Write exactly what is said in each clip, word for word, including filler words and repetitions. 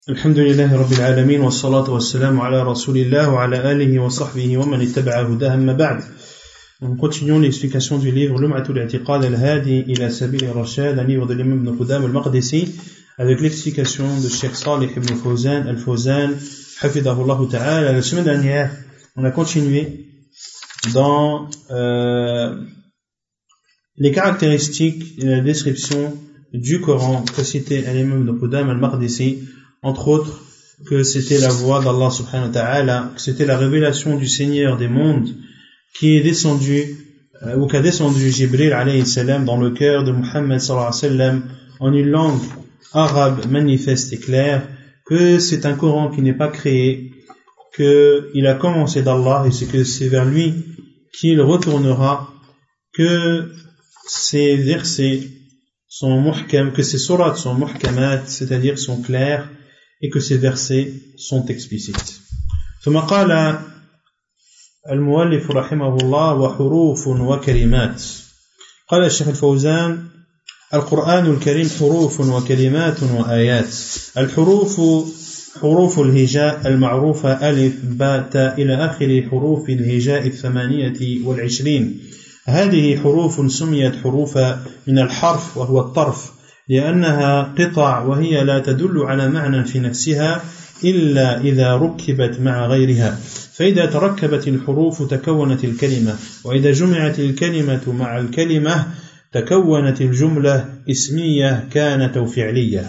Alhamdulillahi Rabbil Alamin wa salatu wa salamu ala Rasulillah wa ala alihi wa sahbihi wa man ittaba'a hudahu amma ba'd. Nous continuons l'explication du livre Lum'atul I'tiqad al-Hadi ila Sabil al-Rashad, un livre de l'imam Ibn Qudam al-Maqdisi, avec l'explication de Cheikh Salih ibn Fawzan al-Fawzan, hafidahullah ta'ala. La semaine dernière, on a continué dans euh, les caractéristiques et la description du Coran que citait l'imam Ibn Qudam al-Maqdisi, entre autres que c'était la voix d'Allah subhanahu wa ta'ala, que c'était la révélation du Seigneur des mondes qui est descendu euh, ou qu'a descendu Jibril alayhi salam dans le cœur de Muhammad sallallahu alayhi wa sallam en une langue arabe manifeste et claire, que c'est un Coran qui n'est pas créé, qu'il a commencé d'Allah et c'est que c'est vers lui qu'il retournera, que ces versets sont muhkam, que ces sourates sont muhkamat, c'est-à-dire sont clairs, et que ces versets sont explicites. ثم قال المؤلف رحمه الله وحروف وكلمات. قال الشيخ الفوزان القرآن الكريم حروف وكلمات وآيات. الحروف حروف الهجاء المعروفة ألف باء تاء إلى آخر حروف الهجاء الثمانية والعشرين. هذه حروف سميت حروفا من الحرف وهو الطرف لأنها قطع وهي لا تدل على معنى في نفسها إلا إذا ركبت مع غيرها، فإذا تركبت الحروف تكونت الكلمة، وإذا جمعت الكلمة مع الكلمة تكونت الجملة اسمية كانت أو فعلية.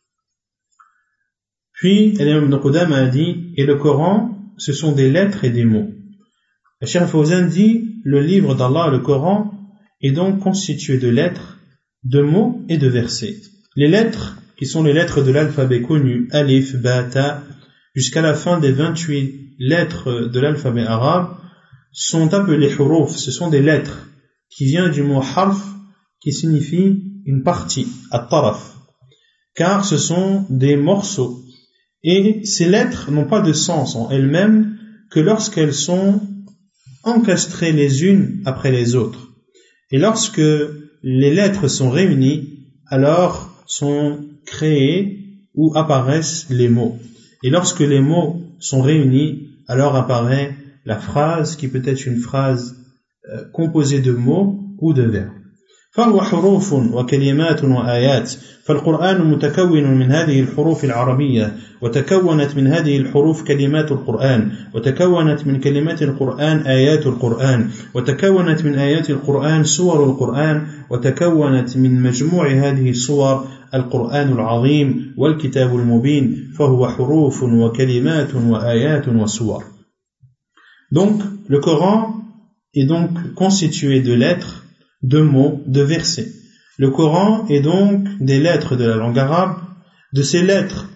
Puis, l'imam Ibn Qudam a dit, et le Coran, ce sont des lettres et des mots. Le Cheikh Fawzan dit, le livre d'Allah, le Coran, est donc constitué de lettres, de mots et de versets. Les lettres, qui sont les lettres de l'alphabet connu, alif, ba, ta, jusqu'à la fin des vingt-huit lettres de l'alphabet arabe, sont appelées huruf. Ce sont des lettres qui viennent du mot harf, qui signifie une partie, at-taraf, car ce sont des morceaux. Et ces lettres n'ont pas de sens en elles-mêmes que lorsqu'elles sont encastrées les unes après les autres. Et lorsque les lettres sont réunies, alors sont créés ou apparaissent les mots. Et lorsque les mots sont réunis, alors apparaît la phrase qui peut être une phrase euh, composée de mots ou de verbes. فهو حروف وكلمات وآيات. فالقرآن متكون من هذه الحروف العربية، وتكونت من هذه الحروف كلمات القرآن، وتكونت من كلمات القرآن آيات القرآن، وتكونت من آيات القرآن سور القرآن، وتكونت من مجموع هذه الصور القرآن العظيم والكتاب المبين، فهو حروف وكلمات وآيات وسور. Donc, le Coran est donc constitué de lettres, de mots, de versets. Le Coran est donc des lettres de la langue arabe. De ces lettres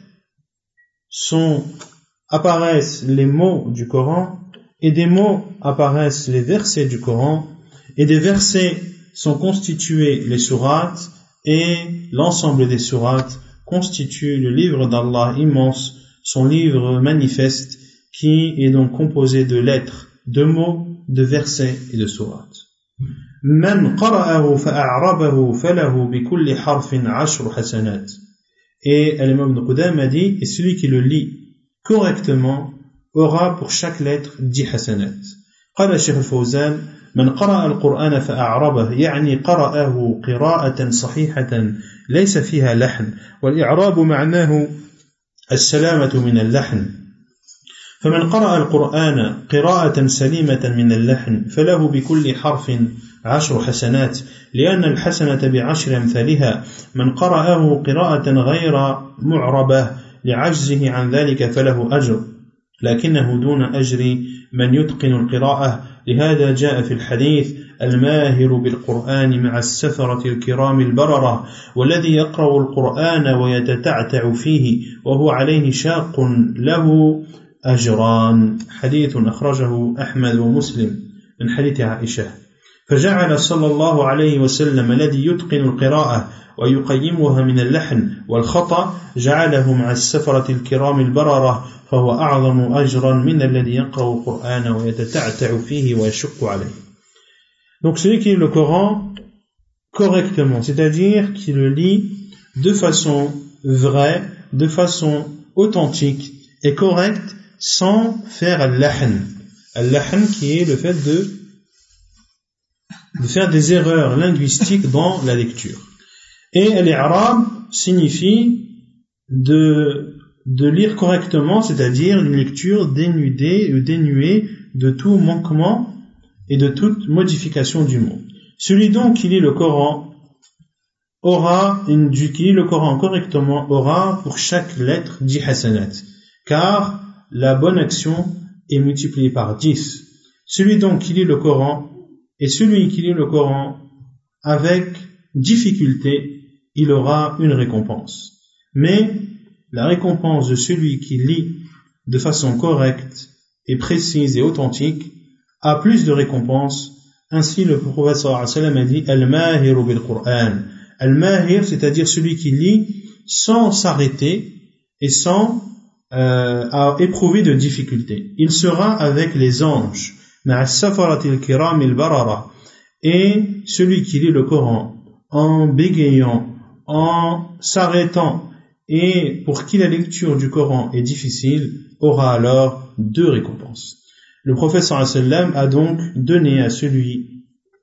sont, apparaissent les mots du Coran, et des mots apparaissent les versets du Coran, et des versets sont constitués les sourates, et l'ensemble des sourates constitue le livre d'Allah immense, son livre manifeste, qui est donc composé de lettres, de mots, de versets et de sourates. من قرأه فأعربه فله بكل حرف عشر حسنات. Et l'imam Ibn Qudam a dit, et celui qui le lit correctement aura pour chaque lettre dix hasanat. قال الشيخ الفوزان من قرأ القرآن فأعربه يعني قرأه قراءة صحيحة ليس فيها لحن، والإعراب معناه السلامة من اللحن. فمن قرأ القرآن قراءة سليمة من اللحن فله بكل حرف عشر حسنات لأن الحسنة بعشر أمثالها. من قرأه قراءة غير معربة لعجزه عن ذلك فله أجر لكنه دون أجر من يتقن القراءة. لهذا جاء في الحديث الماهر بالقرآن مع السفرة الكرام البررة والذي يقرأ القرآن ويتتعتع فيه وهو عليه شاق له أجران. حديث أخرجه أحمد ومسلم من حديث عائشة. فجعل صلى الله عليه وسلم الذي يتقن القراءة ويقيمها من اللحن والخطأ جعله مع السفرة الكرام البررة فهو أعظم أجرا من الذي يقرأ القرآن ويتتعتع فيه ويشق عليه. Donc celui qui lit le Coran correctement, c'est-à-dire qui le lit de façon vraie, de façon authentique et correcte sans faire al-lahn. Al-lahn qui est le fait de, de faire des erreurs linguistiques dans la lecture. Et al-i'rab signifie de, de lire correctement, c'est-à-dire une lecture dénudée ou dénuée de tout manquement et de toute modification du mot. Celui donc qui lit le Coran aura une, qui lit le Coran correctement aura pour chaque lettre dix hasanat, car la bonne action est multipliée par dix. Celui donc qui lit le Coran et celui qui lit le Coran avec difficulté, il aura une récompense. Mais la récompense de celui qui lit de façon correcte et précise et authentique a plus de récompenses. Ainsi le prophète sallallahu alayhi wa sallam a dit Al-Mahir bil-Qur'an. Al-Mahir, c'est-à-dire celui qui lit sans s'arrêter et sans euh, éprouver de difficultés. Il sera avec les anges. Et celui qui lit le Coran en bégayant, en s'arrêtant, et pour qui la lecture du Coran est difficile, aura alors deux récompenses. Le prophète sallallahu alayhi wa sallam a donc donné à celui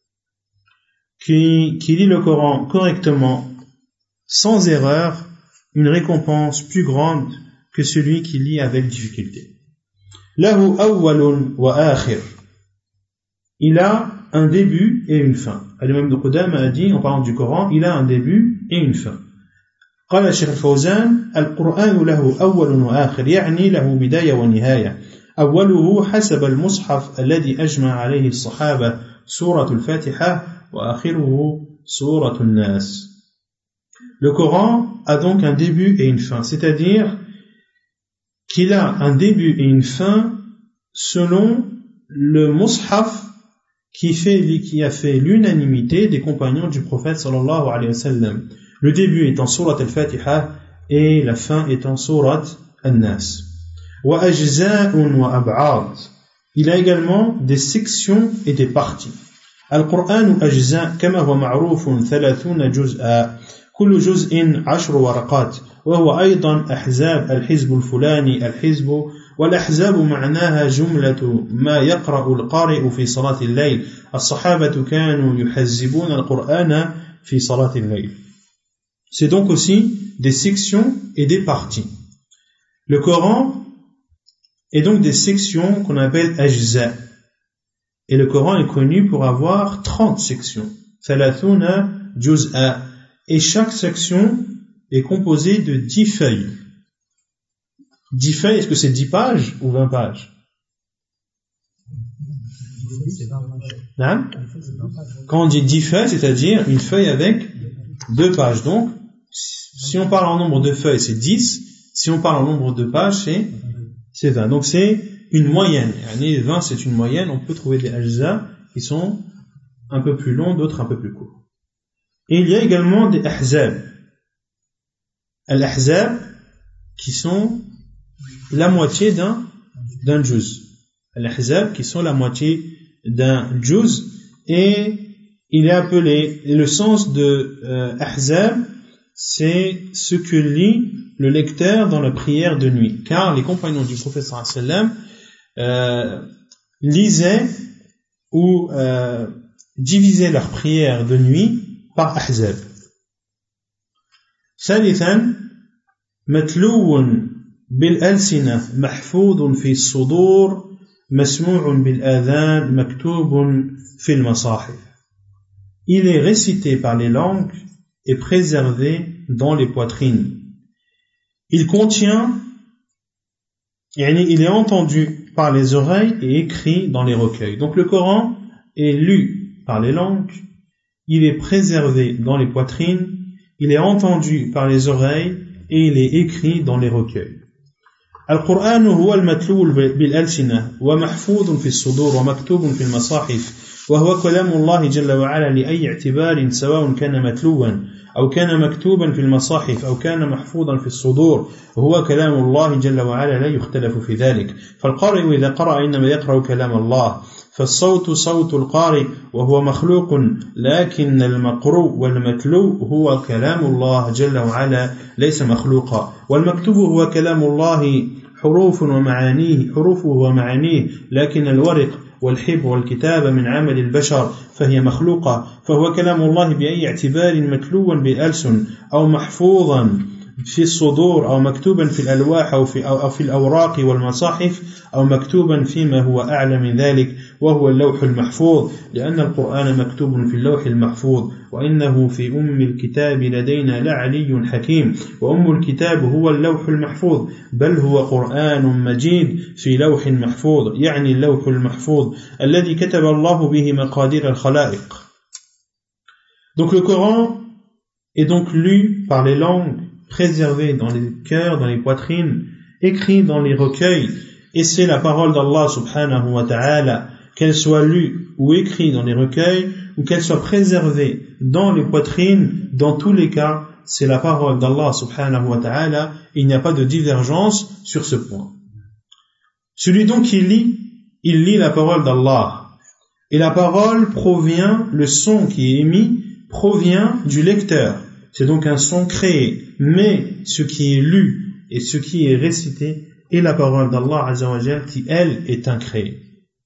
qui, qui lit le Coran correctement, sans erreur, une récompense plus grande que celui qui lit avec difficulté. Lahu awwalun wa akhir. Il a un début et une fin. Al-Imam Ibn Qudama a dit, en parlant du Coran, il a un début et une fin. قال الشيخ الفوزان القرآن له أول وآخر يعني له بداية ونهاية أوله حسب المصحف الذي أجمع عليه الصحابة سورة الفاتحة وآخره سورة الناس. Le Coran a donc un début et une fin, c'est-à-dire qu'il a un début et une fin selon le mushaf qui, fait, qui a fait l'unanimité des compagnons du prophète sallallahu alayhi wa sallam. Le début étant surat al-Fatiha et la fin étant surat al-Nas. Wa ajza'un wa ab'ad. Il a également des sections et des parties. Al-Qur'an ajza' kama huwa ma'rufun thalathuna juz'a. كل جزء عشر ورقات وهو أيضا أحزاب الحزب الفلاني الحزب والأحزاب معناها جملة ما يقرأ القارئ في صلاة الليل الصحابة كانوا يحزبون القرآن في صلاة الليل. C'est donc aussi des sections et des parties. Le Coran est donc des sections qu'on appelle ajza. Et le Coran est connu pour avoir trente sections. thalathuna juz'a. Et chaque section est composée de dix feuilles. dix feuilles, est-ce que c'est dix pages ou vingt pages? Non? Quand on dit dix feuilles, c'est-à-dire une feuille avec deux pages. Donc, si on parle en nombre de feuilles, c'est dix. Si on parle en nombre de pages, c'est, c'est vingt. Donc, c'est une moyenne. vingt, c'est une moyenne. On peut trouver des ajza qui sont un peu plus longs, d'autres un peu plus courts. Et il y a également des ahzab. Al-ahzab, qui sont la moitié d'un, d'un juz. Al-ahzab, qui sont la moitié d'un juz. Et il est appelé, et le sens de euh, ahzab, c'est ce que lit le lecteur dans la prière de nuit. Car les compagnons du prophète sallallahu alayhi wa sallam euh, lisaient ou euh, divisaient leur prière de nuit par ahzab. ثالثا متلو بالألسنة محفوظ في الصدور مسموع بالآذان مكتوب في المصاحف. Il est récité par les langues et préservé dans les poitrines. Il contient, il est entendu par les oreilles et écrit dans les recueils. Donc le Coran est lu par les langues, il est préservé dans les poitrines, il est entendu par les oreilles et il est écrit dans les recueils. Al-Qur'an huwa al-matlu bil-alsina wa mahfoudun fi as-sudur wa maktubun fi al-masahif وهو كلام الله جل وعلا لأي اعتبار سواء كان متلوا أو كان مكتوبا في المصاحف أو كان محفوظا في الصدور وهو كلام الله جل وعلا لا يختلف في ذلك فالقارئ إذا قرأ إنما يقرأ كلام الله فالصوت صوت القارئ وهو مخلوق لكن المقروء والمتلو هو كلام الله جل وعلا ليس مخلوقا والمكتوب هو كلام الله حروف ومعانيه حروفه ومعانيه لكن الورق والحبر والكتابة من عمل البشر فهي مخلوقة فهو كلام الله بأي اعتبار متلوا بالألسن أو محفوظا في الصدور أو مكتوبا في الألواح أو في, أو في الأوراق والمصاحف أو مكتوبا فيما هو أعلى من ذلك وهو اللوح المحفوظ لأن القرآن مكتوب في اللوح المحفوظ وإنه في أم الكتاب لدينا لعلي حكيم وأم الكتاب هو اللوح المحفوظ بل هو قرآن مجيد في لوح محفوظ يعني اللوح المحفوظ الذي كتب الله به مقادير الخلائق. Donc le Coran est donc lu par les langues préservé dans les cœurs, dans les poitrines, écrit dans les recueils, et c'est la parole d'Allah subhanahu wa ta'ala, qu'elle soit lue ou écrite dans les recueils, ou qu'elle soit préservée dans les poitrines, dans tous les cas, c'est la parole d'Allah subhanahu wa ta'ala, il n'y a pas de divergence sur ce point. Celui donc qui lit, il lit la parole d'Allah, et la parole provient, le son qui est émis, provient du lecteur. C'est donc un son créé, mais ce qui est lu et ce qui est récité est la parole d'Allah Azza wa Jal qui, elle, est incréée.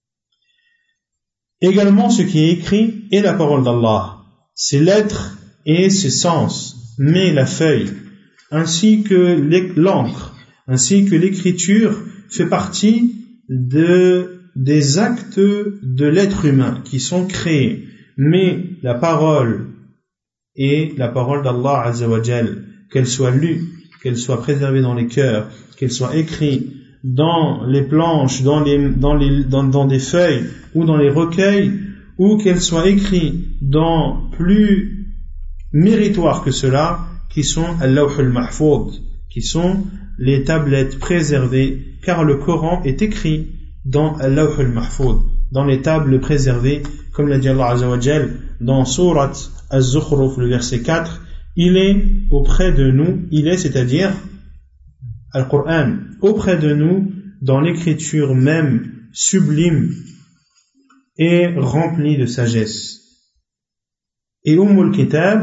Également, ce qui est écrit est la parole d'Allah, ses lettres et ses sens, mais la feuille, ainsi que l'encre, ainsi que l'écriture fait partie de, des actes de l'être humain qui sont créés, mais la parole et la parole d'Allah Azza wa Jal, qu'elle soit lue, qu'elle soit préservée dans les cœurs, qu'elle soit écrite dans les planches, dans, les, dans, les, dans, dans des feuilles ou dans les recueils, ou qu'elle soit écrite dans plus méritoire que cela, qui sont al-lawh al-mahfoud, qui sont les tablettes préservées, car le Coran est écrit dans al-lawh al-mahfoud, dans les tables préservées, comme l'a dit Allah Azza wa Jal dans Surat Az-Zukhruf, le verset quatre, il est auprès de nous, il est, c'est-à-dire Al-Qur'an, auprès de nous, dans l'écriture même sublime et remplie de sagesse. Et Ummul Kitab,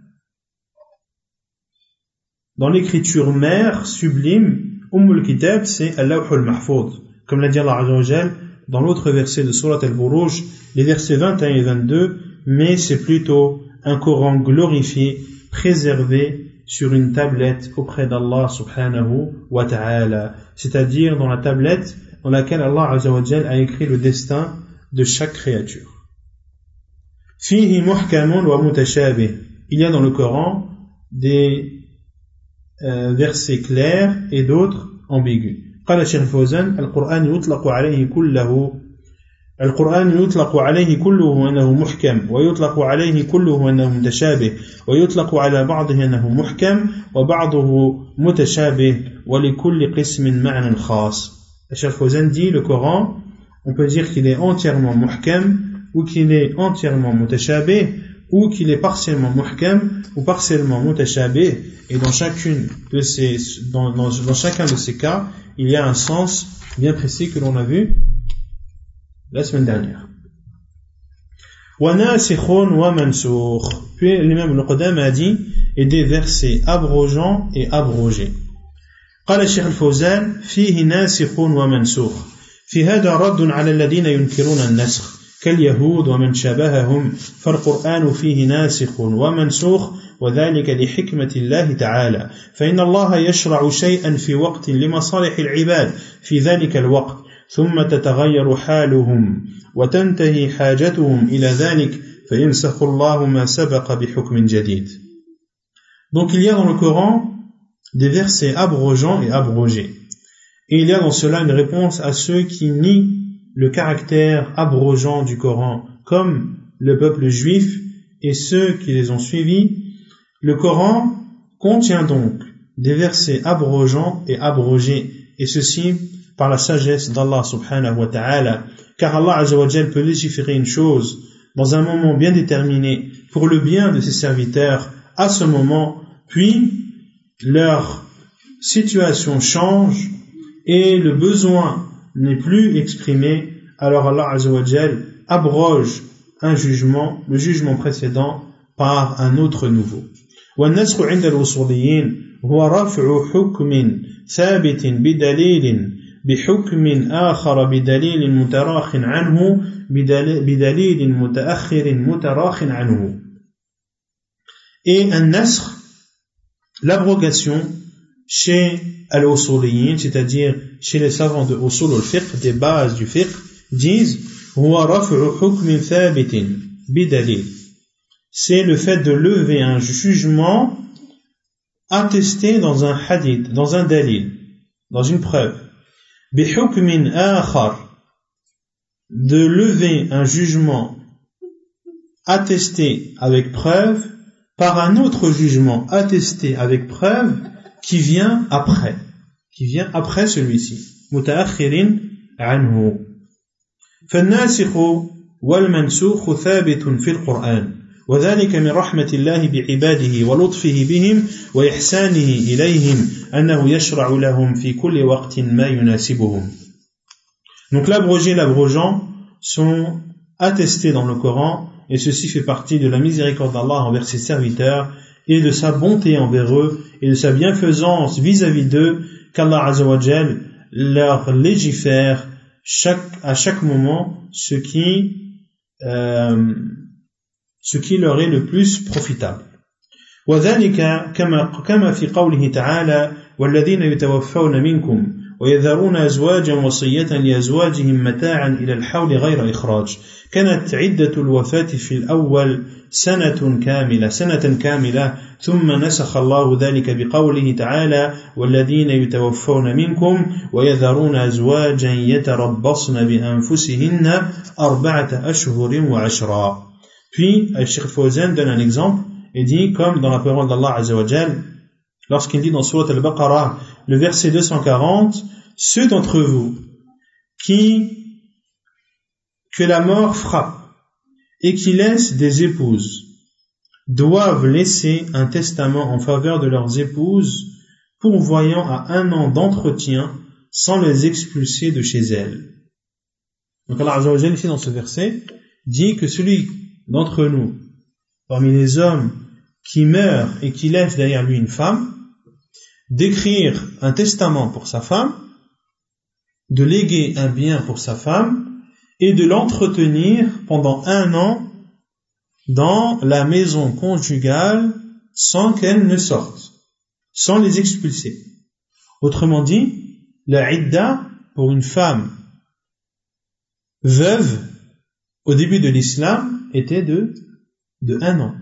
dans l'écriture mère sublime, Ummul Kitab, c'est Al-Lawh al-Mahfoud, comme l'a dit Allah Azza wa Jal dans l'autre verset de Surat Al-Buruj, les versets vingt et un et vingt-deux, mais c'est plutôt un Coran glorifié, préservé sur une tablette auprès d'Allah subhanahu wa ta'ala, c'est-à-dire dans la tablette dans laquelle Allah Azza wa Jal a écrit le destin de chaque créature. Fihi muhkamun wa mutashabih. Il y a dans le Coran des euh, versets clairs et d'autres ambigus. قال الشيخ الفوزان القرآن يطلق عليه كله القرآن يطلق عليه كله أنه محكم ويطلق عليه كله أنه متشابه ويطلق على بعضه أنه محكم وبعضه متشابه ولكل قسم معنى خاص. الشيخ الفوزان dit le Coran, on peut dire qu'il est entièrement muhkam ou qu'il est entièrement mutashabih ou qu'il est partiellement muhkam ou partiellement mutashabih, et dans chacune de ces dans, dans, dans chacun de ces cas il y a un sens bien précis que l'on a vu la semaine dernière. Wa nasikhun wa mansukh. Puis l'imam al-Qudama a dit, et des versets abrogeants et abrogés. قال الشيخ الفوزان فيه ناسخ ومنسوخ. في هذا رد على الذين ينكرون النسخ كاليهود ومن شابههم، فالقرآن فيه ناسخ ومنسوخ، وذلك لحكمة الله تعالى، فإن الله يشرع شيئا في وقت لمصالح العباد في ذلك الوقت، ثم تتغير حالهم وتنتهي حاجتهم إلى ذلك فينسخ الله ما سبق بحكم جديد. Donc il y a dans le Coran des versets abrogeants et abrogés. Et il y a dans cela une réponse à ceux qui nient le caractère abrogeant du Coran, comme le peuple juif et ceux qui les ont suivis. Le Coran contient donc des versets abrogeants et abrogés, et ceci par la sagesse d'Allah subhanahu wa ta'ala, car Allah azza wa jal peut légiférer une chose dans un moment bien déterminé pour le bien de ses serviteurs à ce moment, puis leur situation change et le besoin n'est plus exprimé, alors Allah azza wa jal abroge un jugement, le jugement précédent, par un autre nouveau. والنسخ عند الأصوليين هو رفع حكم ثابت بدليل بحكم آخر بدليل متراخ عنه بدليل متأخر متراخ عنه. Et un nasr, l'abrogation chez al-usuliyin, c'est-à-dire chez les savants de usul al-fiqh, des bases du fiqh, disent huwa raf'u hukmin thabitin bidalil. C'est le fait de lever un jugement attesté dans un hadith, dans un dalil, dans une preuve. Bi hukmin akhar, de lever un jugement attesté avec preuve par un autre jugement attesté avec preuve qui vient après, qui vient après celui-ci. Mutaakhirin anhu. فالناسخ والمنسوخ ثابت في القرآن وذلك من رحمة الله بعباده ولطفه بهم وإحسانه إليهم أنه يشرع لهم في كل وقت ما يناسبهم. Donc l'abrogé et l'abrogeant sont attestés dans le Coran, et ceci fait partie de la miséricorde d'Allah envers ses serviteurs et de sa bonté envers eux et de sa bienfaisance vis-à-vis d'eux, qu'Allah Azza wa Jal leur légifère chaque, à chaque moment ce qui, euh, ce qui leur est le plus profitable. وذلك كما كما في قوله تعالى والذين يتوفون منكم ويذرون أزواجا وصية لأزواجهم متاعا إلى الحول غير إخراج كانت عدة الوفاة في الأول سنة كاملة سنة كاملة ثم نسخ الله ذلك بقوله تعالى والذين يتوفون منكم ويذرون أزواجا يتربصن بأنفسهن أربعة أشهر وعشرا. Puis Cheikh Fawzan donne un exemple et dit, comme dans la parole d'Allah Azza wa Jal, lorsqu'il dit dans Surat Al-Baqarah, le verset deux cent quarante, ceux d'entre vous qui, que la mort frappe et qui laissent des épouses, doivent laisser un testament en faveur de leurs épouses, pourvoyant à un an d'entretien sans les expulser de chez elles. Donc Allah Azza wa Jal, ici dans ce verset, dit que celui d'entre nous, parmi les hommes qui meurt et qui laisse derrière lui une femme, d'écrire un testament pour sa femme, de léguer un bien pour sa femme et de l'entretenir pendant un an dans la maison conjugale sans qu'elle ne sorte, sans les expulser. Autrement dit, la idda pour une femme veuve au début de l'islam était de, de un an.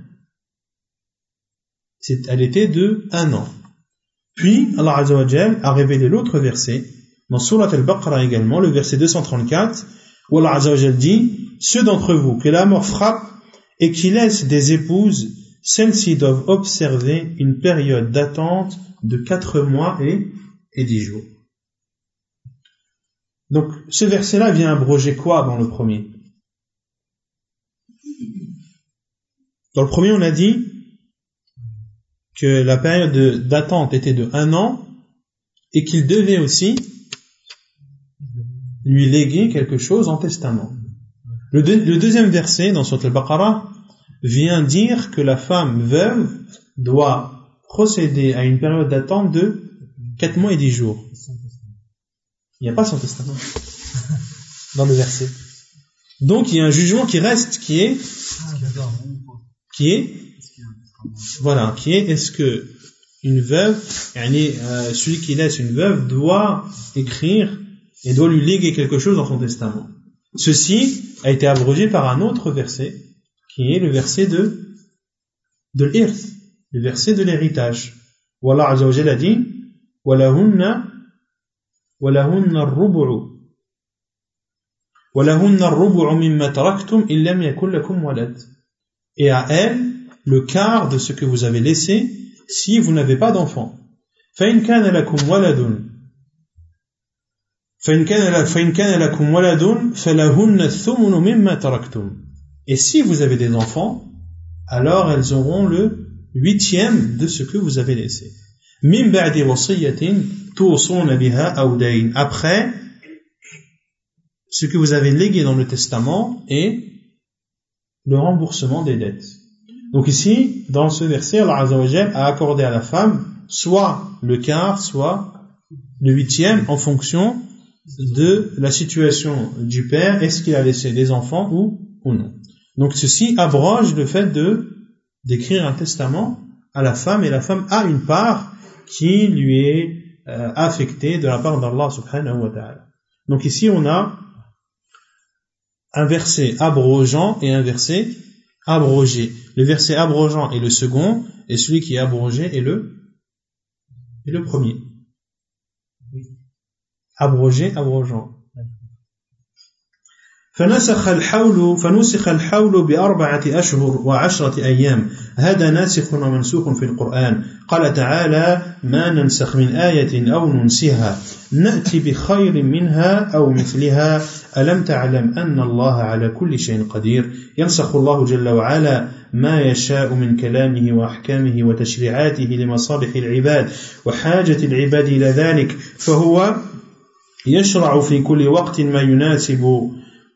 C'est, elle était de un an. Puis, Allah Azza wa Jal a révélé l'autre verset, dans Surat Al-Baqarah également, le verset deux cent trente-quatre, où Allah Azza wa Jal dit, ceux d'entre vous que la mort frappe et qui laissent des épouses, celles-ci doivent observer une période d'attente de quatre mois et, et dix jours. Donc, ce verset-là vient abroger quoi dans le premier? Dans le premier, on a dit que la période de, d'attente était de un an et qu'il devait aussi lui léguer quelque chose en testament. Le, deux, le deuxième verset dans Surat Al-Baqarah vient dire que la femme veuve doit procéder à une période d'attente de quatre mois et dix jours. Il n'y a pas son testament dans le verset. Donc il y a un jugement qui reste, qui est qui est voilà, qui est est-ce que une veuve, euh, celui qui laisse une veuve doit écrire et doit lui léguer quelque chose dans son testament. Ceci a été abrogé par un autre verset qui est le verset de de l'irth, le verset de l'héritage. Où Allah Azza wa Jalla a dit walahunna walahunna ar-rubu'u walahunna ar-rubu'u mimma taraktum illam yakul lakum walad. Et à elle le quart de ce que vous avez laissé si vous n'avez pas d'enfant. فَإِنْ كَانَ لَكُمْ وَلَدٌ فإن كان فإن كان لكم ولد فلهن الثمن مما تركتم. Et si vous avez des enfants, alors elles auront le huitième de ce que vous avez laissé. من بعد وصية توصون بها أو دين. Après ce que vous avez légué dans le testament et le remboursement des dettes. Donc ici, dans ce verset, Allah Azza wa Jal a accordé à la femme soit le quart, soit le huitième en fonction de la situation du père, est-ce qu'il a laissé des enfants ou, ou non. Donc ceci abroge le fait de d'écrire un testament à la femme, et la femme a une part qui lui est euh, affectée de la part d'Allah subhanahu wa ta'ala. Donc ici on a un verset abrogeant et un verset abrogé. Le verset abrogeant est le second, et celui qui est abrogé est le, est le premier. Abrogé, abrogeant. فنسخ الحول فنسخ الحول بأربعة أشهر وعشرة أيام هذا ناسخ ومنسوخ في القرآن قال تعالى ما ننسخ من آية أو ننسها نأتي بخير منها أو مثلها ألم تعلم أن الله على كل شيء قدير ينسخ الله جل وعلا ما يشاء من كلامه وأحكامه وتشريعاته لمصالح العباد وحاجة العباد إلى ذلك فهو يشرع في كل وقت ما يناسب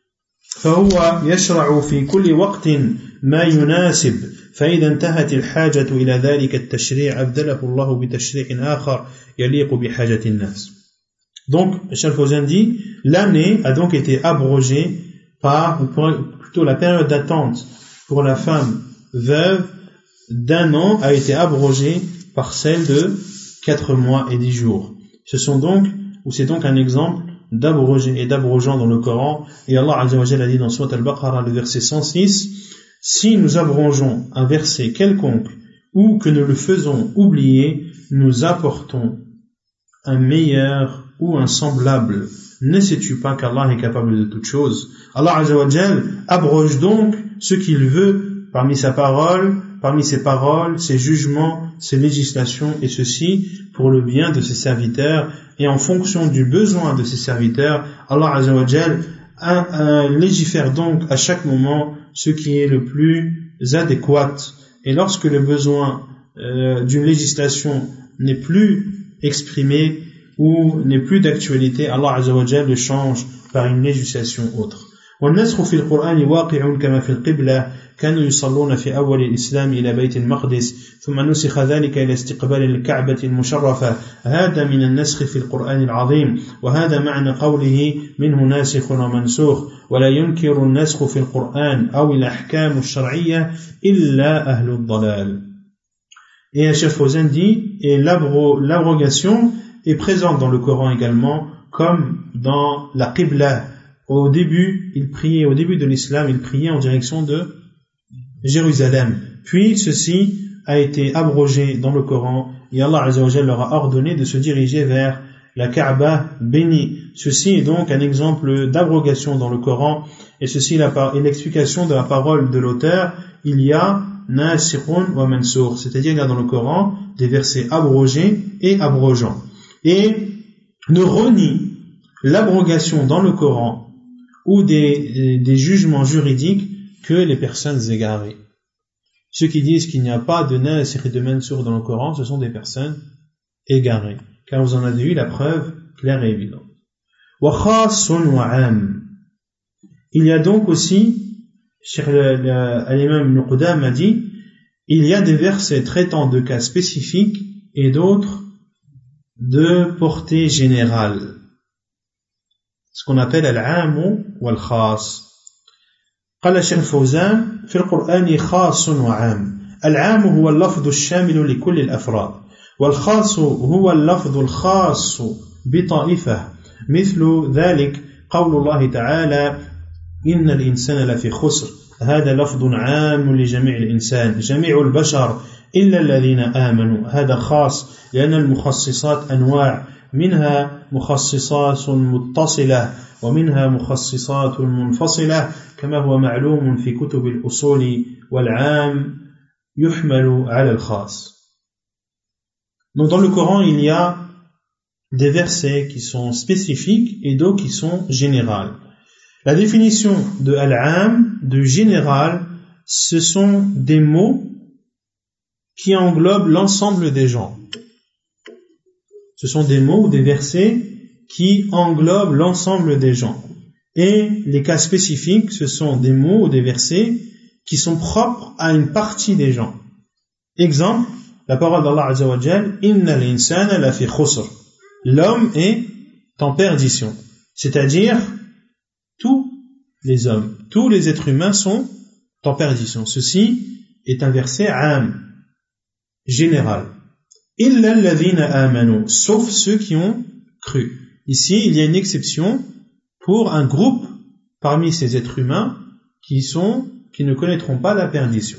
فهو يشرع في كل وقت ما يناسب فإذا انتهت الحاجة إلى ذلك التشريع أبدله الله بتشريع آخر يليق بحاجة الناس. Donc, Cheikh Fawzan dit, l'année a donc été abrogée par, ou plutôt la période d'attente pour la femme veuve d'un an a été abrogée par celle de quatre mois et dix jours. Ce sont donc, ou c'est donc un exemple d'abrogé et d'abrogeant dans le Coran, et Allah Azza wa Jalla a dit dans Surat Al-Baqarah le verset cent six, si nous abrogeons un verset quelconque ou que nous le faisons oublier, nous apportons un meilleur ou un semblable. Ne sais-tu pas qu'Allah est capable de toutes choses? Allah Azza wa Jalla abroge donc ce qu'il veut parmi sa parole, parmi ses paroles, ses jugements, ses législations, et ceci pour le bien de ses serviteurs, et en fonction du besoin de ses serviteurs, Allah Azza wa Jal légifère donc à chaque moment ce qui est le plus adéquat. Et lorsque le besoin euh, d'une législation n'est plus exprimé ou n'est plus d'actualité, Allah Azza wa Jal le change par une législation autre. والنسخ في القرآن واقع كما في القبلة كانوا يصلون في أول الإسلام إلى بيت المقدس ثم نسخ ذلك إلى استقبال الكعبة المشرفة هذا من النسخ في القرآن العظيم وهذا معنى قوله منه ناسخ ومنسوخ ولا ينكر النسخ في القرآن أو الأحكام الشرعية إلا أهل الضلال. Et Cheikh Fawzan dit, et l'abrogation est présente dans le Coran également, comme dans la Qibla. Au début, il priait, au début de l'islam, il priait en direction de Jérusalem. Puis, ceci a été abrogé dans le Coran, et Allah Azza wa Jalla leur a ordonné de se diriger vers la Kaaba bénie. Ceci est donc un exemple d'abrogation dans le Coran, et ceci est l'explication de la parole de l'auteur. Il y a nasikhun wa mansour, c'est-à-dire il y a dans le Coran des versets abrogés et abrogeants. Et ne renie l'abrogation dans le Coran ou des, des jugements juridiques que les personnes égarées. Ceux qui disent qu'il n'y a pas de nasikh et de mansour dans le Coran, ce sont des personnes égarées, car vous en avez eu la preuve claire et évidente. Wa khassun wa am. Il y a donc aussi, Cheikh l'imam Ibn Qudama a dit, il y a des versets traitant de cas spécifiques et d'autres de portée générale, ce qu'on appelle al-aam wal-khas. قال الشيخ الفوزان في القرآن خاص وعام. العام هو اللفظ الشامل لكل الأفراد والخاص هو اللفظ الخاص بطائفة مثل ذلك قول الله تعالى إن الإنسان لفي خسر هذا لفظ عام لجميع الإنسان جميع البشر إلا الذين آمنوا هذا خاص لأن المخصصات أنواع منها مخصصات متصلة ومنها مخصصات منفصلة كما هو معلوم في كتب الأصول والعام يحمل على الخاص. Donc dans le Coran il y a des versets qui sont spécifiques et d'autres qui sont générales. La définition de al-am, de général, ce sont des mots qui englobent l'ensemble des gens. Ce sont des mots ou des versets qui englobent l'ensemble des gens. Et les cas spécifiques, ce sont des mots ou des versets qui sont propres à une partie des gens. Exemple, la parole d'Allah Azza wa Jal, Inna l'insana la fi khusr. L'homme est en perdition. C'est-à-dire, tous les hommes, tous les êtres humains sont en perdition. Ceci est un verset am, général. Illa alladhina amanu, sauf ceux qui ont cru. Ici, il y a une exception pour un groupe parmi ces êtres humains qui sont, qui ne connaîtront pas la perdition.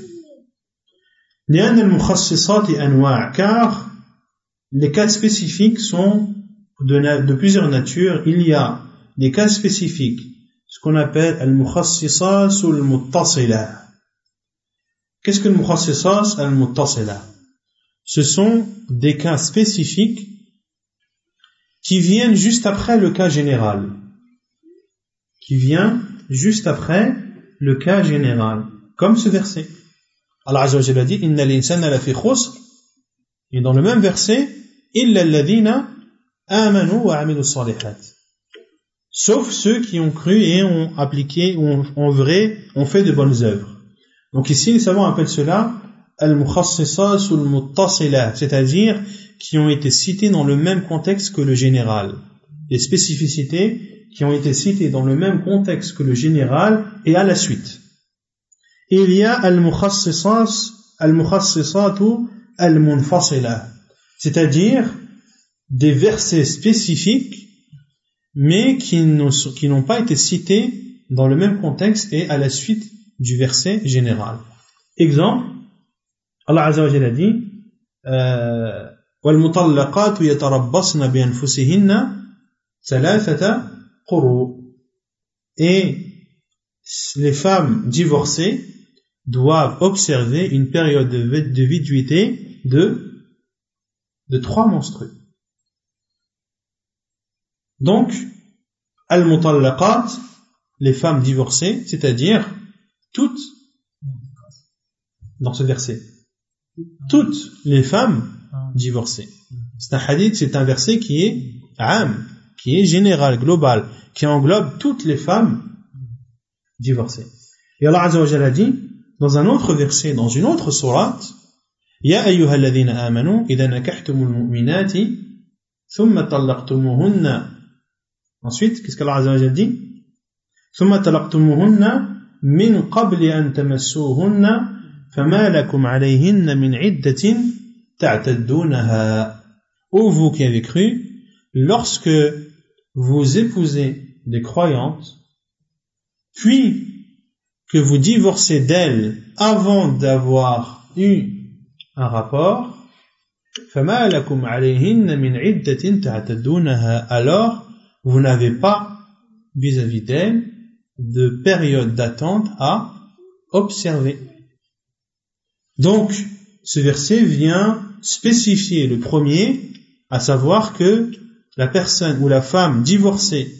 لأن المخصصات أنواع, car les cas spécifiques sont de, de plusieurs natures. Il y a les cas spécifiques, ce qu'on appelle al-mukhassisas ou al-muttasila. Qu'est-ce que le mukhassisas al-muttasila? Ce sont des cas spécifiques qui viennent juste après le cas général. Qui vient juste après le cas général. Comme ce verset. Allah Azza wa Jalla dit Inna l'insana la fi khusr. Et dans le même verset, Illa alladhina amanu wa amilu salihat. Sauf ceux qui ont cru et ont appliqué, ont, ont vrai, ont fait de bonnes œuvres. Donc ici, les savants appellent cela al-mukhassisas ou al-muttasila, c'est-à-dire qui ont été cités dans le même contexte que le général. Les spécificités qui ont été citées dans le même contexte que le général et à la suite. Et il y a al-mukhassisas, al-mukhassisatu al-munfasila, c'est-à-dire des versets spécifiques mais qui n'ont pas été cités dans le même contexte et à la suite du verset général. Exemple, Allah Azza wa Jalla dit وَالْمُطَلَّقَاتُ يَتَرَبَّصْنَ بِأَنفُسِهِنَّ ثَلَاثَةَ قُرُوءٍ. Et les femmes divorcées doivent observer une période de, de viduité de, de trois menstrues. Donc, al-mutallaqat, les femmes divorcées, c'est-à-dire toutes, dans ce verset, toutes les femmes divorcées. C'est un hadith, c'est un verset qui est am, qui est général, global, qui englobe toutes les femmes divorcées. Et Allah Azza wa Jalla dit, dans un autre verset, dans une autre sourate, Ya ayyuhalladhina amanu, idha nakahtumul mu'minati, thumma tallaqtumuhunna. Ensuite, qu'est-ce qu'Allah Azza wa Jalla dit? Thumma tallaqtumuhunna min qabli an tamassuhunna, fama lakum alayhinna min iddatin ta'taddunaha. Ô vous qui avez cru, lorsque vous épousez des croyantes, puis que vous divorcez d'elles avant d'avoir eu un rapport, فَمَا لَكُمْ عَلَيْهِنَّ مِنْ عِدَّةٍ تَعْتَدُّونَهَا, alors vous n'avez pas vis-à-vis d'elles de période d'attente à observer. Donc, ce verset vient spécifier le premier, à savoir que la personne ou la femme divorcée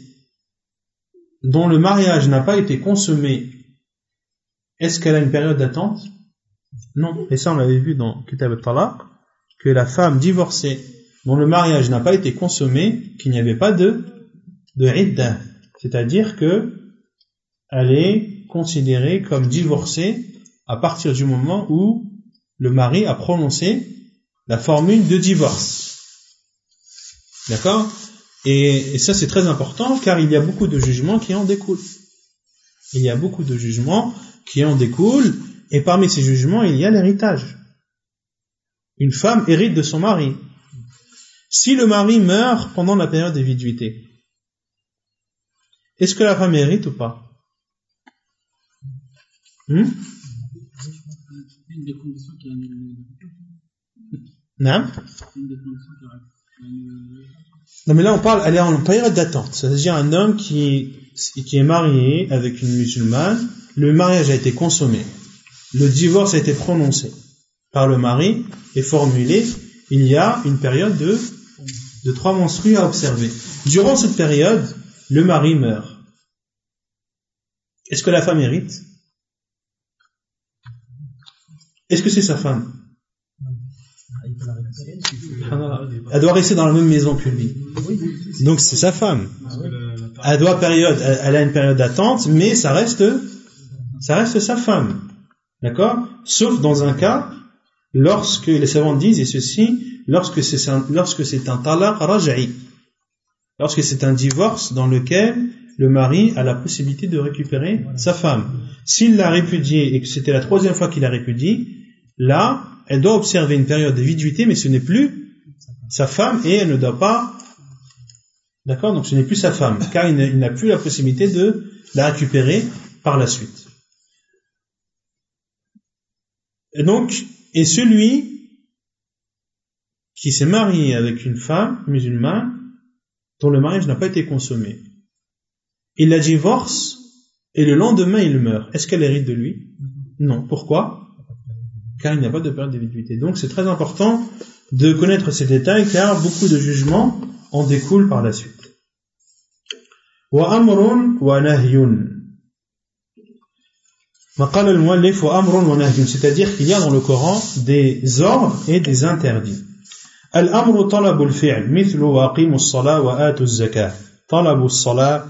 dont le mariage n'a pas été consommé, est-ce qu'elle a une période d'attente? Non. Et ça, on l'avait vu dans Kitab al-Talaq, que la femme divorcée dont le mariage n'a pas été consommé, qu'il n'y avait pas de, de idda. C'est-à-dire que elle est considérée comme divorcée à partir du moment où le mari a prononcé la formule de divorce. D'accord? Et, et ça, c'est très important, car il y a beaucoup de jugements qui en découlent. Il y a beaucoup de jugements qui en découlent, et parmi ces jugements, il y a l'héritage. Une femme hérite de son mari. Si le mari meurt pendant la période de viduité, est-ce que la femme hérite ou pas? Hmm? Une des conditions qui a annulé le Non. Une des conditions qui a annulé le Non, mais là, on parle, elle est en période d'attente. C'est-à-dire un homme qui, qui est marié avec une musulmane, le mariage a été consommé, le divorce a été prononcé par le mari et formulé, il y a une période de, de de trois menstrues à observer. Durant cette période, le mari meurt. Est-ce que la femme hérite? Est-ce que c'est sa femme? Elle doit rester dans la même maison que lui. Donc c'est sa femme. Elle doit période, elle a une période d'attente, mais ça reste, ça reste sa femme. D'accord? Sauf dans un cas, lorsque les savants disent, et ceci, lorsque c'est un, lorsque c'est un talaq raj'i, lorsque c'est un divorce dans lequel le mari a la possibilité de récupérer sa femme. S'il l'a répudiée et que c'était la troisième fois qu'il la répudie, là, elle doit observer une période de viduité, mais ce n'est plus sa femme et elle ne doit pas, d'accord? Donc ce n'est plus sa femme, car il n'a, il n'a plus la possibilité de la récupérer par la suite. Et donc, et celui qui s'est marié avec une femme musulmane dont le mariage n'a pas été consommé, il la divorce et le lendemain il meurt. Est-ce qu'elle hérite de lui? Non. Pourquoi? Car il n'y a pas de période de viduité. Donc c'est très important de connaître ces détails car beaucoup de jugements en découlent par la suite. Wa amrun wa nahyun. Maqala al-muallif wa amrun wa nahyun, c'est-à-dire qu'il y a dans le Coran des ordres et des interdits. Al-amru talabu al-fi'l, mithlu wa aqimu as-salat wa atu az-zakah. Talabu as-salat,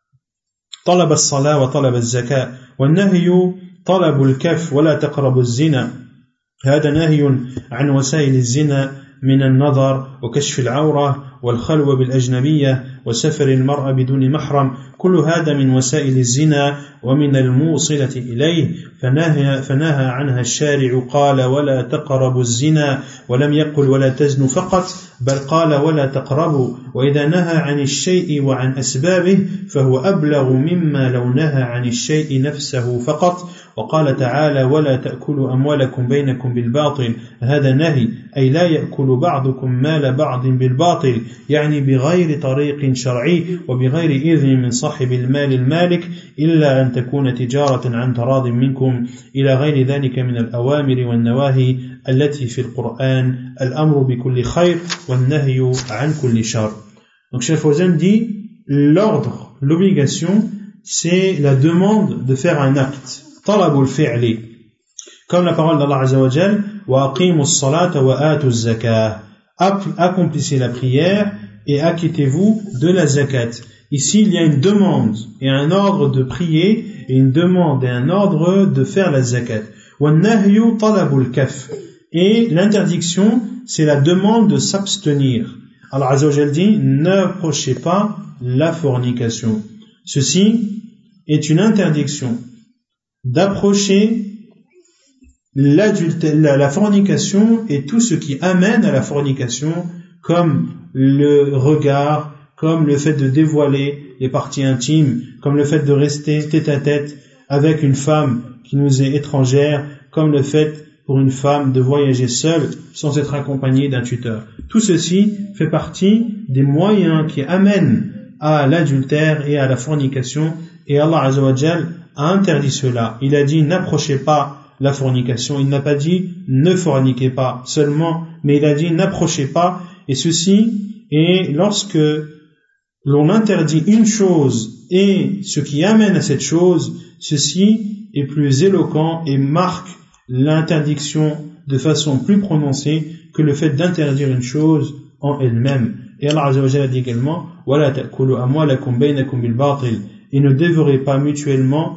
talaba as-salat wa talaba az-zakah. Wa an-nahyu talabu al-kaf wa la taqrabu az-zina. هذا نهي عن وسائل الزنا من النظر وكشف العورة والخلوة بالأجنبية وسفر المرأة بدون محرم. كل هذا من وسائل الزنا ومن الموصلة إليه، فنهى, فنهى عنها الشارع. قال ولا تقربوا الزنا ولم يقل ولا تزنوا فقط، بل قال ولا تقربوا. وإذا نهى عن الشيء وعن أسبابه فهو أبلغ مما لو نهى عن الشيء نفسه فقط. وقال تعالى ولا تأكلوا أموالكم بينكم بالباطل. هذا نهي، أي لا يأكل بعضكم مال بعض بالباطل، يعني بغير طريق شرعي وبغير إذن من صاحب المال المالك، إلا أن تكون تجارة عن تراض منكم، إلى غير ذلك من الأوامر والنواهي التي في القرآن، الأمر بكل خير والنهي عن كل شر. Donc Cheikh Fawzan dit l'ordre, l'obligation, c'est la demande de faire un acte. Talabul fi'li, comme la parole d'Allah Azza wa Jal, wa aqimus salata wa atuz zakah, accomplissez la prière et acquittez-vous de la zakat. Ici il y a une demande et un ordre de prier et une demande et un ordre de faire la zakat. Wa nahyu talabul kaf, et l'interdiction c'est la demande de s'abstenir. Allah Azza wa Jal dit n'approchez pas la fornication. Ceci est une interdiction d'approcher l'adultère, la, la fornication et tout ce qui amène à la fornication, comme le regard, comme le fait de dévoiler les parties intimes, comme le fait de rester tête à tête avec une femme qui nous est étrangère, comme le fait pour une femme de voyager seule sans être accompagnée d'un tuteur. Tout ceci fait partie des moyens qui amènent à l'adultère et à la fornication, et Allah Azza wa Jal a interdit cela. Il a dit n'approchez pas la fornication. Il n'a pas dit ne forniquez pas seulement, mais il a dit n'approchez pas. Et ceci est lorsque l'on interdit une chose et ce qui amène à cette chose, ceci est plus éloquent et marque l'interdiction de façon plus prononcée que le fait d'interdire une chose en elle-même. Et Allah Azza wa Jalla dit également وَلَا تَأْكُلُوا أَمْوَالَكُمْ بَيْنَكُمْ بِالْبَاطِلِ, et ne dévorez pas mutuellement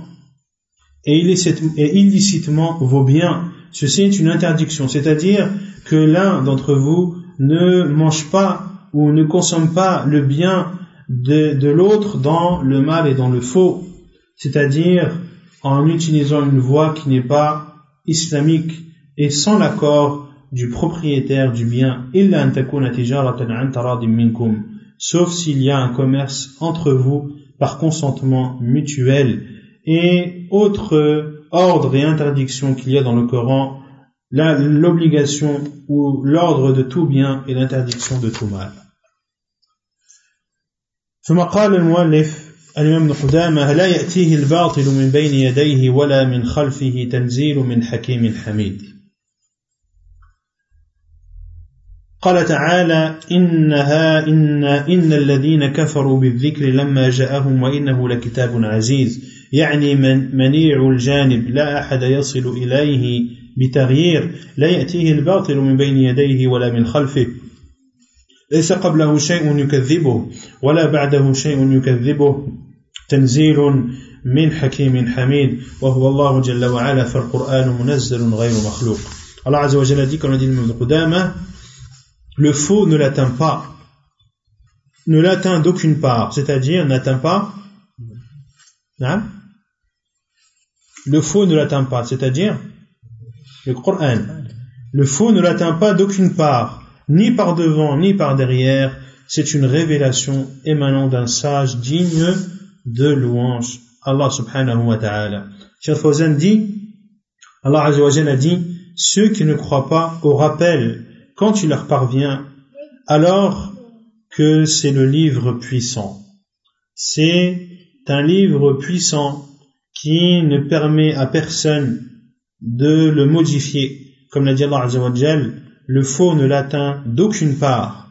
et illicitement vos biens. Ceci est une interdiction, c'est-à-dire que l'un d'entre vous ne mange pas ou ne consomme pas le bien de, de l'autre dans le mal et dans le faux, c'est-à-dire en utilisant une voie qui n'est pas islamique et sans l'accord du propriétaire du bien, illa an takuna tijaratan an taradin minkum, sauf s'il y a un commerce entre vous par consentement mutuel. Et autre ordre et interdiction qu'il y a dans le Coran, la, l'obligation ou l'ordre de tout bien et l'interdiction de tout mal. ثم قال المؤلف الإمام ابن قدامة لا يأتيه الباطل من بين يديه ولا من خلفه تنزيل من حكيم حميد. قال تعالى إنها إن إن الذين كفروا بالذكر لما جاءهم وإنه لكتاب عزيز يعني من منيع الجانب لا أحد يصل إليه بتغيير لا يأتيه الباطل من بين يديه ولا من خلفه ليس قبله شيء يكذبه ولا بعده شيء يكذبه تنزيل من حكيم حميد وهو الله جل وعلا فالقرآن منزل غير مخلوق. Allah Azza wa Jalla dit, comme l'a dit l'imam Qudama, le faux ne l'atteint pas, ne l'atteint d'aucune part, c'est-à-dire n'atteint pas, hein? Le faux ne l'atteint pas, c'est-à-dire le Coran. Le faux ne l'atteint pas d'aucune part, ni par devant, ni par derrière. C'est une révélation émanant d'un sage digne de louange. Allah subhanahu wa ta'ala. Cheikh Fawzan dit, Allah Azza wa Jalla dit, ceux qui ne croient pas au rappel quand il leur parvient, alors que c'est le livre puissant. C'est un livre puissant qui ne permet à personne de le modifier. Comme l'a dit Allah Azza wa Jalla, le faux ne l'atteint d'aucune part,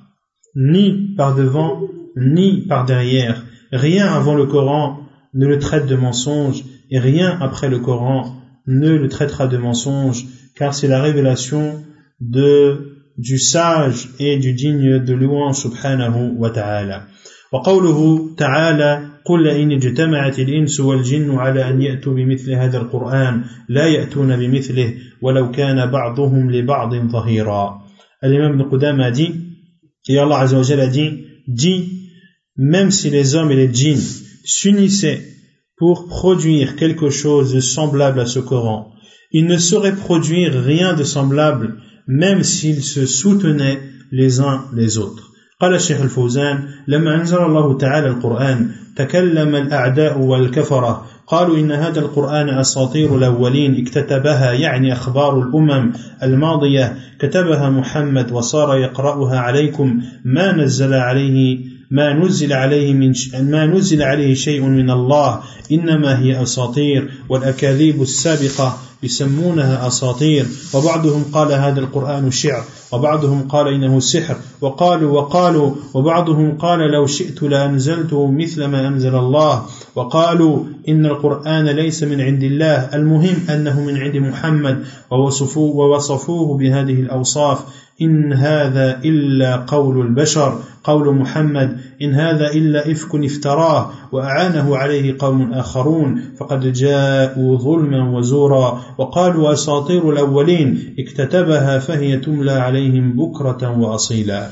ni par devant, ni par derrière. Rien avant le Coran ne le traite de mensonge, et rien après le Coran ne le traitera de mensonge, car c'est la révélation de du sage et du digne de louange subhanahu wa ta'ala. وقوله تعالى قل إن اجتمعت الإنس والجن على أن يأتوا بمثل هذا القرآن لا يأتون بمثله ولو كان بعضهم لبعض ظهيرا. L'imam Ibn Qudama dit, et Allah Azza wa Jalla dit, dit, même si les hommes et les djinns s'unissaient pour produire quelque chose de semblable à ce Coran, ils ne sauraient produire rien de semblable même s'ils se soutenaient les uns les autres. قال الشيخ الفوزان لما أنزل الله تعالى القرآن تكلم الأعداء والكفرة قالوا إن هذا القرآن أساطير الأولين اكتتبها يعني أخبار الأمم الماضية كتبها محمد وصار يقرأها عليكم ما نزل عليه ما نزل عليه من ما نزل عليه شيء من الله إنما هي أساطير والأكاذيب السابقة يسمونها أساطير وبعضهم قال هذا القرآن شعر وبعضهم قال إنه سحر وقالوا وقالوا وبعضهم قال لو شئت لأنزلته مثل ما أنزل الله وقالوا إن القرآن ليس من عند الله المهم أنه من عند محمد ووصفوه, ووصفوه بهذه الأوصاف إن هذا إلا قول البشر قول محمد إن هذا إلا إفك افتراه وأعانه عليه قوم آخرون فقد جاءوا ظلما وزورا وقالوا أساطير الأولين اكتتبها فهي تملى عليهم بكرة وأصيلا.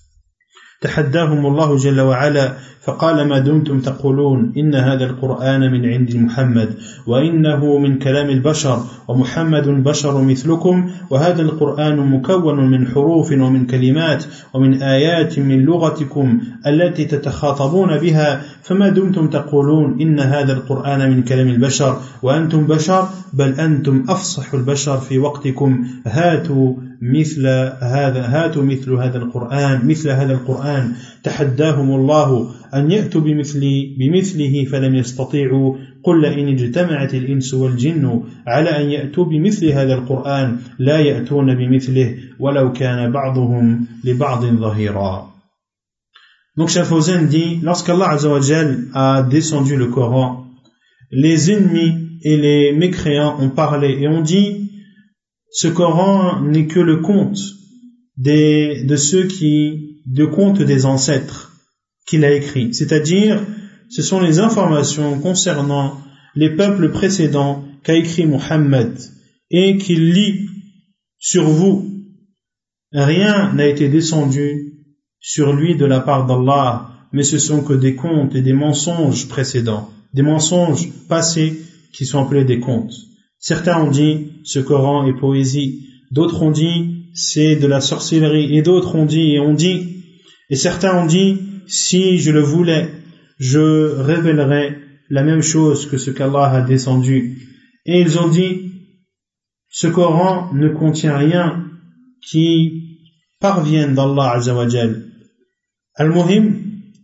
تحداهم الله جل وعلا فقال ما دمتم تقولون إن هذا القرآن من عند محمد وإنه من كلام البشر ومحمد بشر مثلكم وهذا القرآن مكون من حروف ومن كلمات ومن آيات من لغتكم التي تتخاطبون بها فما دمتم تقولون إن هذا القرآن من كلام البشر وأنتم بشر بل أنتم أفصح البشر في وقتكم هاتوا مثل هذا هاتوا مثل هذا القرآن مثل هذا القرآن تحداهم الله أن يأتوا بمثل بمثله فلم يستطيعوا قل إن اجتمعت الإنس والجن على أن يأتوا بمثل هذا القرآن لا يأتون بمثله ولو كان بعضهم لبعض ظهيرا. Donc Cheikh Fawzan dit, lorsqu'Allah Azza wa Jal a descendu le Coran, les ennemis et les mécréants ont parlé et ont dit, ce Coran n'est que le conte des, de ceux qui, de conte des ancêtres qu'il a écrit. C'est-à-dire, ce sont les informations concernant les peuples précédents qu'a écrit Muhammad et qu'il lit sur vous. Rien n'a été descendu sur lui de la part d'Allah, mais ce sont que des contes et des mensonges précédents, des mensonges passés qui sont appelés des contes. Certains ont dit, ce Coran est poésie, d'autres ont dit, c'est de la sorcellerie, et d'autres ont dit, et ont dit, et certains ont dit, si je le voulais, je révélerais la même chose que ce qu'Allah a descendu. Et ils ont dit, ce Coran ne contient rien qui parvienne d'Allah Azza wa Jal. Al-Muhim,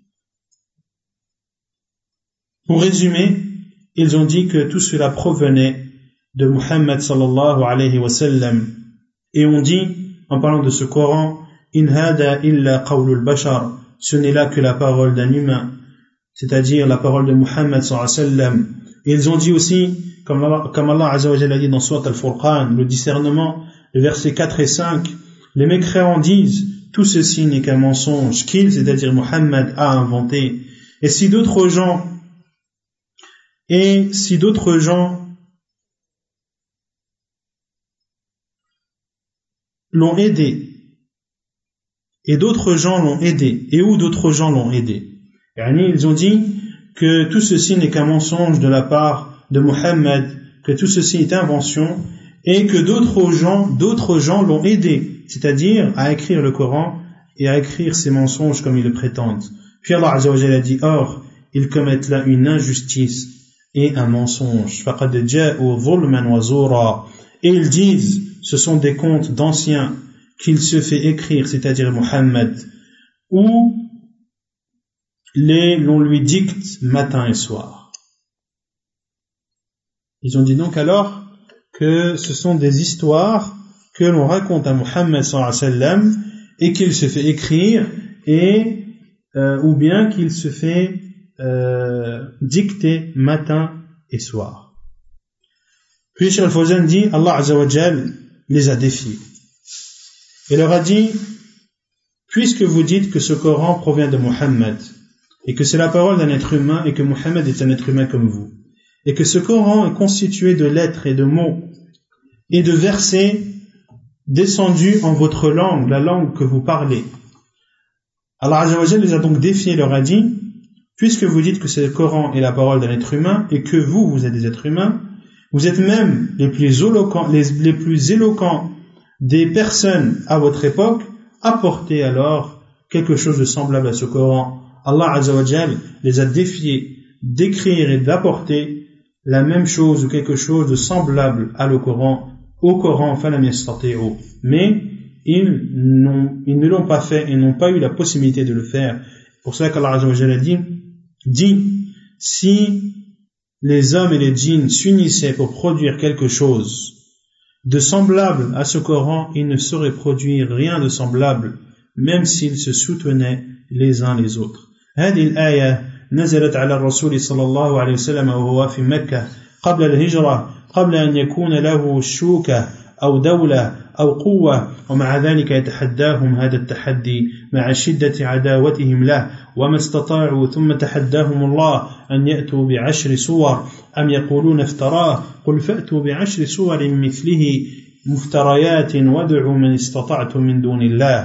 pour résumer, ils ont dit que tout cela provenait de Muhammad sallallahu alayhi wa sallam. Et on dit, en parlant de ce Coran, in hada illa qawlul bashar, ce n'est là que la parole d'un humain, c'est-à-dire la parole de Muhammad sallallahu alayhi wa sallam. Et ils ont dit aussi, comme Allah, comme Allah azza wa jalla a dit dans Surat al-Furqan, le discernement, le verset quatre et cinq, les mécréants disent, tout ceci n'est qu'un mensonge qu'il, c'est-à-dire Muhammad, a inventé. Et si d'autres gens, et si d'autres gens l'ont aidé, et d'autres gens l'ont aidé, et où d'autres gens l'ont aidé. Yani, ils ont dit que tout ceci n'est qu'un mensonge de la part de Muhammad, que tout ceci est invention, et que d'autres gens, d'autres gens l'ont aidé, c'est-à-dire à écrire le Coran et à écrire ces mensonges comme ils le prétendent. Puis Allah Azza wa Jalla a dit, or, ils commettent là une injustice et un mensonge. فَقَدْ جَاءُوا ظُلْمًا وَزُورًا. Et ils disent, ce sont des contes d'anciens qu'il se fait écrire, c'est-à-dire Muhammad, où les, l'on lui dicte matin et soir. Ils ont dit donc alors que ce sont des histoires que l'on raconte à Muhammad sallallahu alayhi wa sallam et qu'il se fait écrire et euh, ou bien qu'il se fait euh, dicter matin et soir. Puis Cheikh Al-Fawzan dit, Allah Azza wa Jal les a défiés et leur a dit, puisque vous dites que ce Coran provient de Muhammad et que c'est la parole d'un être humain et que Muhammad est un être humain comme vous, et que ce Coran est constitué de lettres et de mots et de versets descendus en votre langue, la langue que vous parlez. Allah Azza wa Jalla les a donc défiés et leur a dit, puisque vous dites que ce Coran est la parole d'un être humain et que vous, vous êtes des êtres humains, vous êtes même les plus éloquents, les, les plus éloquents des personnes à votre époque, apportez alors quelque chose de semblable à ce Coran. Allah Azza wa Jalla les a défiés d'écrire et d'apporter la même chose ou quelque chose de semblable à le Coran, au Coran, mais ils, n'ont, ils ne l'ont pas fait et n'ont pas eu la possibilité de le faire. Pour cela qu'Allah Azza wa Jalla dit, dit, si les hommes et les djinns s'unissaient pour produire quelque chose de semblable à ce Coran, ils ne sauraient produire rien de semblable, même s'ils se soutenaient les uns les autres. هذه الآية نزلت على الرسول صلى الله عليه وسلم وهو في مكة قبل الهجرة قبل أن يكون له شوكة أو دولة أو قوة ومع ذلك يتحداهم هذا التحدي مع شدة عداوتهم له وما استطاعوا ثم تحداهم الله أن يأتوا بعشر صور أم يقولون افتراه قل فأتوا بعشر صور مثله مفتريات وادعوا من استطعتم من دون الله.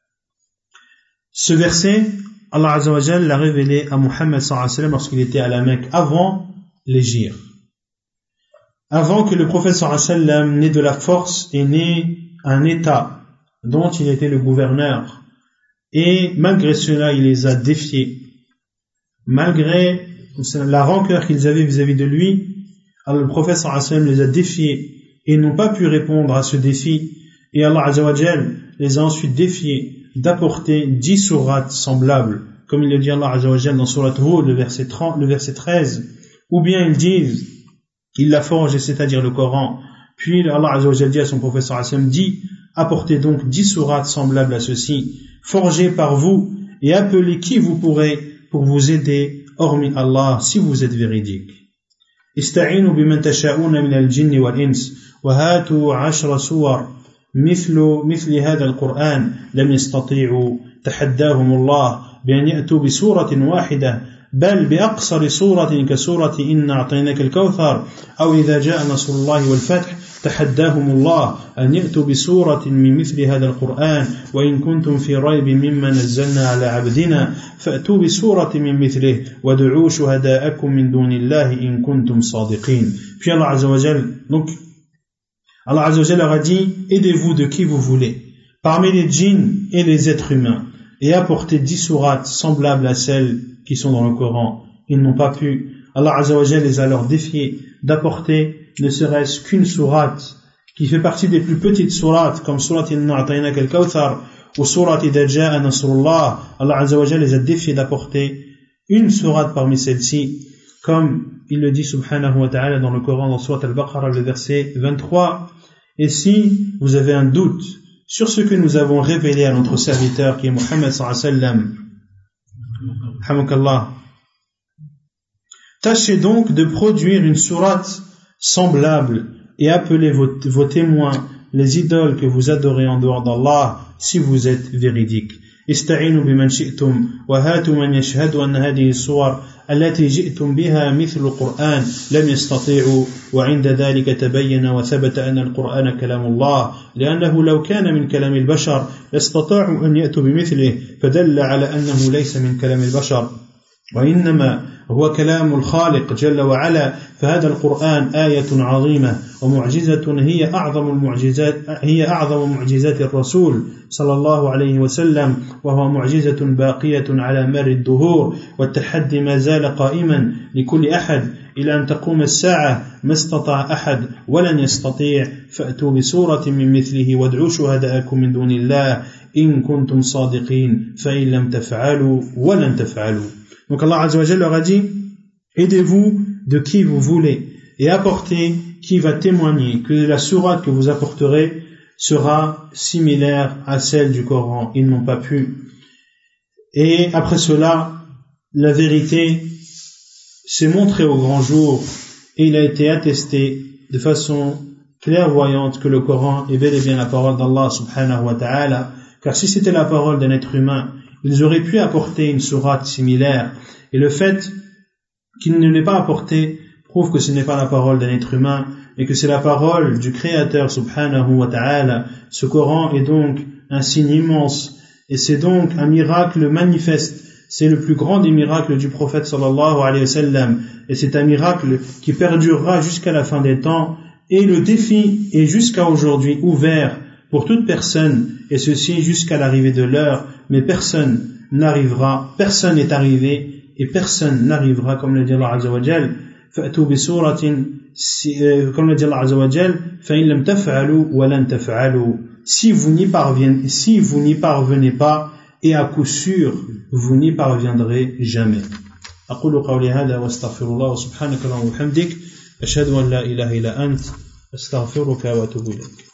Ce verset, Allah Azza wa Jalla l'a révélé à Muhammad sallallahu alayhi wa sallam lorsqu'il était à la Mecque, avant l'hégire. Avant que le prophète sallallahu alayhi wa sallam n'ait de la force et n'ait un état dont il était le gouverneur. Et malgré cela, il les a défiés. Malgré la rancœur qu'ils avaient vis-à-vis de lui, alors le prophète sallallahu alayhi wa sallam les a défiés et ils n'ont pas pu répondre à ce défi. Et Allah Azza wa Jalla les a ensuite défiés d'apporter dix sourates semblables, comme il le dit Allah Azza wa Jalla dans Surat Hud, le verset trente, le verset treize, ou bien ils disent, il l'a forgé, c'est-à-dire le Coran, puis Allah Azza wa Jalla dit à son prophète sallallahu alayhi wa sallam, dit, apportez donc dix sourates semblables à ceci, forgées par vous, et appelez qui vous pourrez pour vous aider, hormis Allah, si vous êtes véridique. Ista'inu biman tasha'una min al-jinni wal-ins, wa hatu ashra suwar, مثل مثل هذا القرآن لم يستطيعوا تحداهم الله بأن يأتوا بسورة واحدة بل بأقصر سورة كسورة إنا أعطيناك الكوثر أو إذا جاء نصر الله والفتح تحداهم الله أن يأتوا بسورة من مثل هذا القرآن وإن كنتم في ريب مما نزلنا على عبدنا فأتوا بسورة من مثله وادعوا شهداءكم من دون الله إن كنتم صادقين. Puis Allah Azza wa Jalla, donc Allah Azza wa Jalla leur a dit, aidez-vous de qui vous voulez, parmi les djinns et les êtres humains, et apportez dix sourates semblables à celles qui sont dans le Coran. Ils n'ont pas pu. Allah Azza wa Jalla les a alors défiés d'apporter ne serait-ce qu'une sourate qui fait partie des plus petites sourates, comme Surat Inna A'tainaka al-Kawthar ou Surat Idha Ja'a Nasrullah. Allah Azza wa Jalla les a défiés d'apporter une sourate parmi celles-ci, comme il le dit subhanahu wa ta'ala dans le Coran, dans Surat al-Baqarah, le verset vingt-trois. Et si vous avez un doute sur ce que nous avons révélé à notre serviteur qui est Muhammad sallallahu alayhi wa sallam. Hamakallah. Tâchez donc de produire une sourate semblable et appelez vos, vos témoins, les idoles que vous adorez en dehors d'Allah, si vous êtes véridiques. استعينوا بمن شئتم وهاتوا من يشهد أن هذه الصور التي جئتم بها مثل القرآن لم يستطيعوا وعند ذلك تبين وثبت أن القرآن كلام الله لأنه لو كان من كلام البشر لاستطاعوا أن يأتوا بمثله فدل على أنه ليس من كلام البشر وإنما هو كلام الخالق جل وعلا فهذا القرآن آية عظيمة ومعجزة هي أعظم المعجزات هي أعظم معجزات الرسول صلى الله عليه وسلم وهو معجزة باقية على مر الدهور والتحدي ما زال قائما لكل أحد إلى أن تقوم الساعة ما استطاع أحد ولن يستطيع فأتوا بسورة من مثله وادعوا شهداءكم من دون الله إن كنتم صادقين فإن لم تفعلوا ولن تفعلوا. Donc Allah Azza wa Jalla leur a dit, aidez-vous de qui vous voulez et apportez qui va témoigner que la sourate que vous apporterez sera similaire à celle du Coran. Ils n'ont pas pu. Et après cela, la vérité s'est montrée au grand jour et il a été attesté de façon clairvoyante que le Coran est bel et bien la parole d'Allah subhanahu wa ta'ala, car si c'était la parole d'un être humain, ils auraient pu apporter une sourate similaire. Et le fait qu'ils ne l'aient pas apporté prouve que ce n'est pas la parole d'un être humain, mais que c'est la parole du Créateur subhanahu wa ta'ala. Ce Coran est donc un signe immense, et c'est donc un miracle manifeste. C'est le plus grand des miracles du prophète sallallahu alayhi wa sallam, et c'est un miracle qui perdurera jusqu'à la fin des temps, et le défi est jusqu'à aujourd'hui ouvert pour toute personne, et ceci jusqu'à l'arrivée de l'heure, mais personne n'arrivera, personne n'est arrivé, et personne n'arrivera, comme l'a dit Allah Azza wa Jal, فَأْتُوا بِسُورَةٍ, comme l'a dit Allah Azza wa Jal, فَإِن لَمْ تَفْعَلُوا وَلَنْ تَفْعَلُوا, si vous n'y parvenez, si vous n'y parvenez pas, et à coup sûr, vous n'y parviendrez jamais. أقول قولي هذا واستغفر الله سبحانك اللهم وبحمدك أشهد أن لا إله إلا أنت أستغفرك وأتوب إليك.